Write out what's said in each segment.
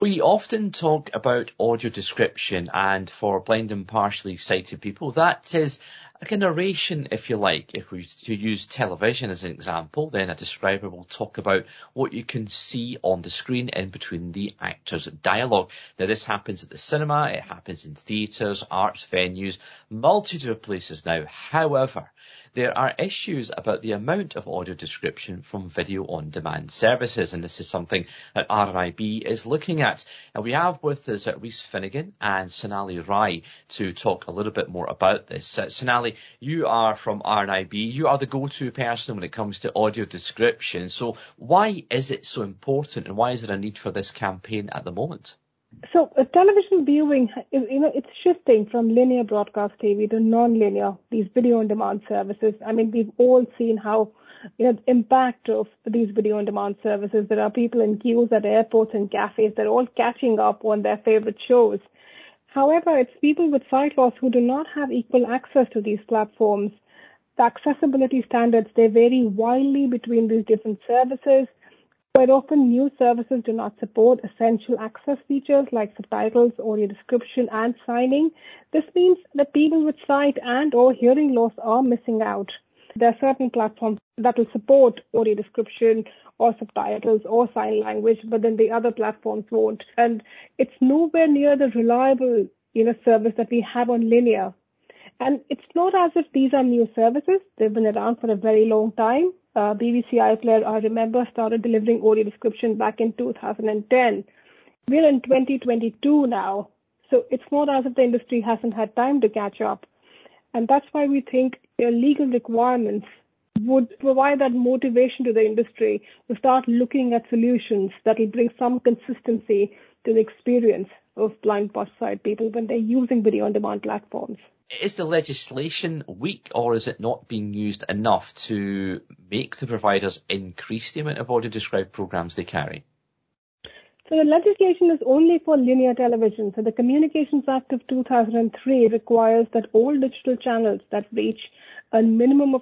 We often talk about audio description, and for blind and partially sighted people, that is like a narration, if you like. If we to use television as an example, then a describer will talk about what you can see on the screen in between the actors' dialogue. Now, this happens at the cinema, it happens in theatres, arts venues, multitude of places now. However, there are issues about the amount of audio description from video-on-demand services, and this is something that RNIB is looking at. And we have with us Rhys Finnegan and Sonali Rai to talk a little bit more about this. Sonali, you are from RNIB. You are the go-to person when it comes to audio description. So why is it so important, and why is there a need for this campaign at the moment? So television viewing is, it's shifting from linear broadcast TV to non-linear, these video-on-demand services. I mean, we've all seen how, the impact of these video-on-demand services. There are people in queues at airports and cafes. They're all catching up on their favorite shows. However, it's people with sight loss who do not have equal access to these platforms. The accessibility standards, they vary widely between these different services. Quite often, new services do not support essential access features like subtitles, audio description, and signing. This means that people with sight and or hearing loss are missing out. There are certain platforms that will support audio description or subtitles or sign language, but then the other platforms won't. And it's nowhere near the reliable, service that we have on linear. And it's not as if these are new services. They've been around for a very long time. BBC iPlayer, I remember, started delivering audio description back in 2010. We're in 2022 now, so it's not as if the industry hasn't had time to catch up. And that's why we think legal requirements would provide that motivation to the industry to start looking at solutions that will bring some consistency to the experience of blind sight people when they're using video-on-demand platforms. Is the legislation weak, or is it not being used enough to make the providers increase the amount of audio-described programs they carry? So the legislation is only for linear television. So the Communications Act of 2003 requires that all digital channels that reach a minimum of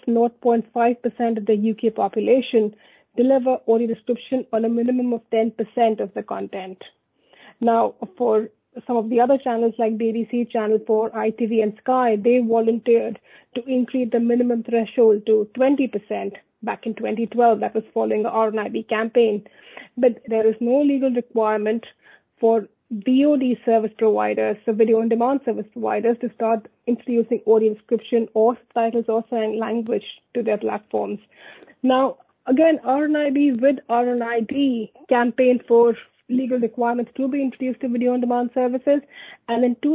0.5% of the UK population deliver audio description on a minimum of 10% of the content. Now, for some of the other channels like BBC, Channel 4, ITV and Sky, they volunteered to increase the minimum threshold to 20% back in 2012. That was following the RNIB campaign. But there is no legal requirement for VOD service providers, so video-on-demand service providers, to start introducing audio description or subtitles or sign language to their platforms. Now, again, RNIB with RNID campaign for legal requirements to be introduced to video-on-demand services. And in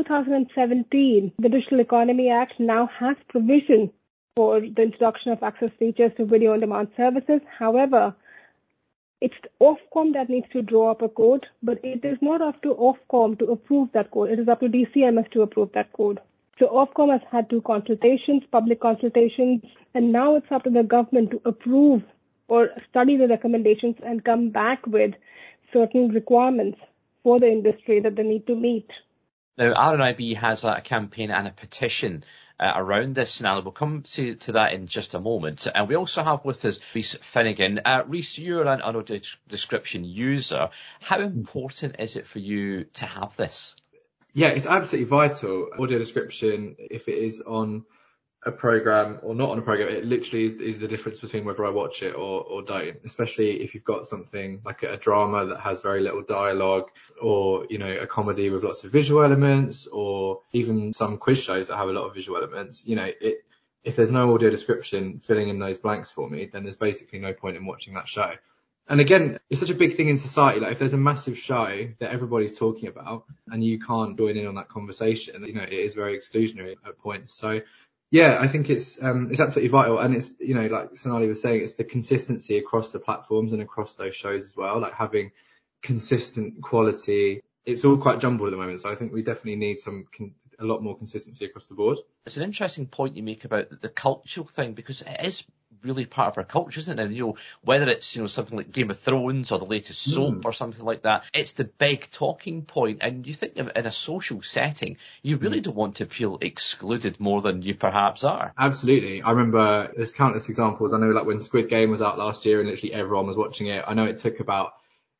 2017, the Digital Economy Act now has provision for the introduction of access features to video-on-demand services. However, it's Ofcom that needs to draw up a code, but it is not up to Ofcom to approve that code. It is up to DCMS to approve that code. So Ofcom has had 2 consultations, public consultations, and now it's up to the government to approve or study the recommendations and come back with certain requirements for the industry that they need to meet. Now, RNIB has a campaign and a petition around this, and we'll come to that in just a moment. And we also have with us Rhys Finnegan. Rhys, you're an audio description user. How important is it for you to have this? Yeah, it's absolutely vital. Audio description, if it is on a program or not on a program, it literally is the difference between whether I watch it or don't, especially if you've got something like a drama that has very little dialogue, or a comedy with lots of visual elements, or even some quiz shows that have a lot of visual elements. If there's no audio description filling in those blanks for me, then there's basically no point in watching that show. And again, it's such a big thing in society. Like, if there's a massive show that everybody's talking about and you can't join in on that conversation, it is very exclusionary at points. So yeah, I think it's absolutely vital. And it's, like Sonali was saying, it's the consistency across the platforms and across those shows as well, like having consistent quality. It's all quite jumbled at the moment. So I think we definitely need a lot more consistency across the board. It's an interesting point you make about the cultural thing, because it is really part of our culture, isn't it? And, whether it's, something like Game of Thrones or the latest soap or something like that, it's the big talking point. And you think in a social setting, you really don't want to feel excluded more than you perhaps are. Absolutely. I remember there's countless examples. I know, like when Squid Game was out last year and literally everyone was watching it. I know it took about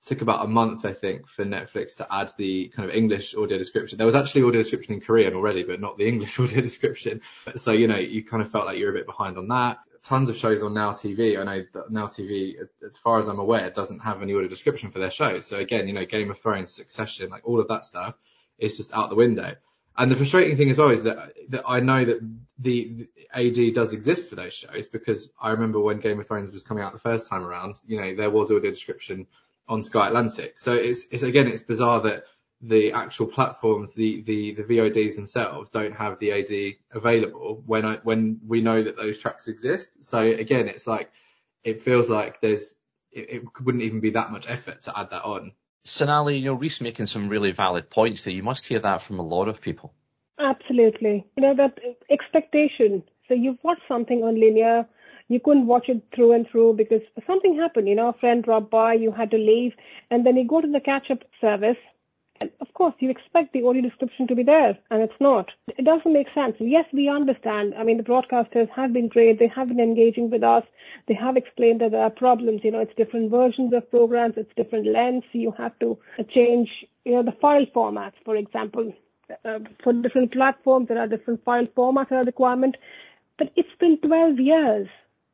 took about a month, I think, for Netflix to add the kind of English audio description. There was actually audio description in Korean already, but not the English audio description. So, you kind of felt like you were a bit behind on that. Tons of shows on Now TV. I know that Now TV, as far as I'm aware, doesn't have any audio description for their shows. So again, Game of Thrones, Succession, like all of that stuff is just out the window. And the frustrating thing as well is that I know that the AD does exist for those shows, because I remember when Game of Thrones was coming out the first time around, there was audio description on Sky Atlantic. So it's bizarre that the actual platforms, the VODs themselves don't have the AD available when we know that those tracks exist. So again, it's like, it feels like it wouldn't even be that much effort to add that on. Sonali, Reese making some really valid points there. You must hear that from a lot of people. Absolutely. That expectation. So you've watched something on linear, you couldn't watch it through and through because something happened, a friend dropped by, you had to leave, and then you go to the catch-up service, and of course you expect the audio description to be there, and it's not. It doesn't make sense. Yes, we understand. I mean, the broadcasters have been great. They have been engaging with us. They have explained that there are problems. It's different versions of programs. It's different lengths. You have to change, the file formats, for example. For different platforms, there are different file formats that are requirement. But it's been 12 years.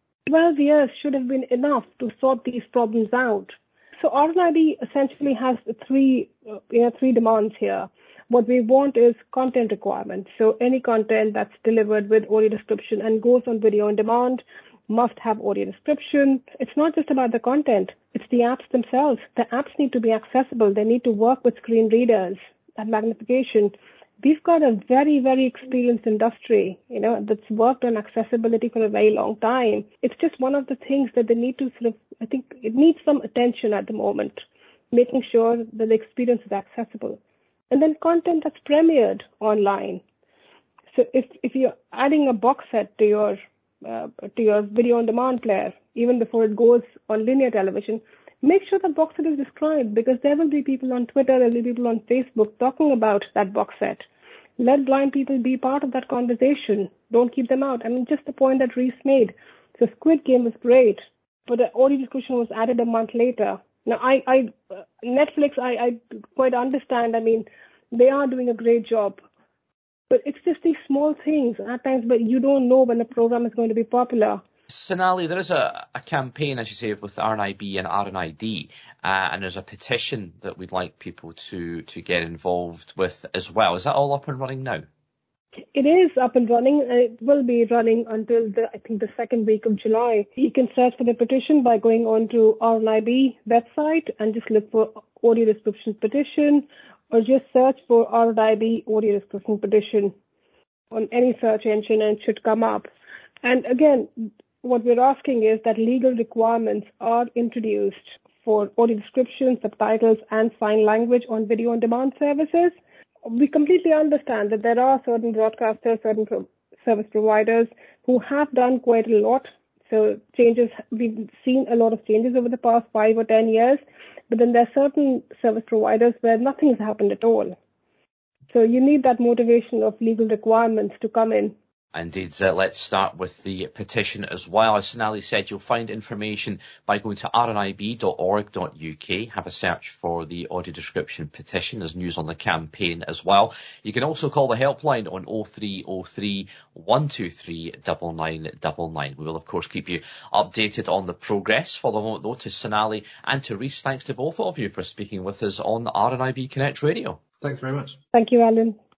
12 years should have been enough to sort these problems out. So RNIB essentially has three demands here. What we want is content requirements. So any content that's delivered with audio description and goes on video on demand must have audio description. It's not just about the content. It's the apps themselves. The apps need to be accessible. They need to work with screen readers and magnification. We've got a very, very experienced industry, that's worked on accessibility for a very long time. It's just one of the things that they need to I think it needs some attention at the moment, making sure that the experience is accessible. And then content that's premiered online. So if you're adding a box set to your video on demand player, even before it goes on linear television, make sure that box set is described, because there will be people on Twitter, there will be people on Facebook talking about that box set. Let blind people be part of that conversation. Don't keep them out. I mean, just the point that Reese made. So Squid Game was great, but the audio description was added a month later. Now, Netflix, I quite understand. I mean, they are doing a great job. But it's just these small things at times, but you don't know when the program is going to be popular. Sonali, there is a campaign, as you say, with RNIB and RNID, and there's a petition that we'd like people to get involved with as well. Is that all up and running now? It is up and running. It will be running until the second week of July. You can search for the petition by going on to RNIB website and just look for audio description petition, or just search for RNIB audio description petition on any search engine and it should come up. And again, what we're asking is that legal requirements are introduced for audio description, subtitles, and sign language on video on demand services. We completely understand that there are certain broadcasters, certain service providers who have done quite a lot. So we've seen a lot of changes over the past 5 or 10 years, but then there are certain service providers where nothing has happened at all. So you need that motivation of legal requirements to come in. Indeed, let's start with the petition as well. As Sonali said, you'll find information by going to rnib.org.uk. Have a search for the audio description petition. There's news on the campaign as well. You can also call the helpline on 0303 123 9999. We will, of course, keep you updated on the progress. For the moment, though, to Sonali and to Reese, thanks to both of you for speaking with us on RNIB Connect Radio. Thanks very much. Thank you, Alan.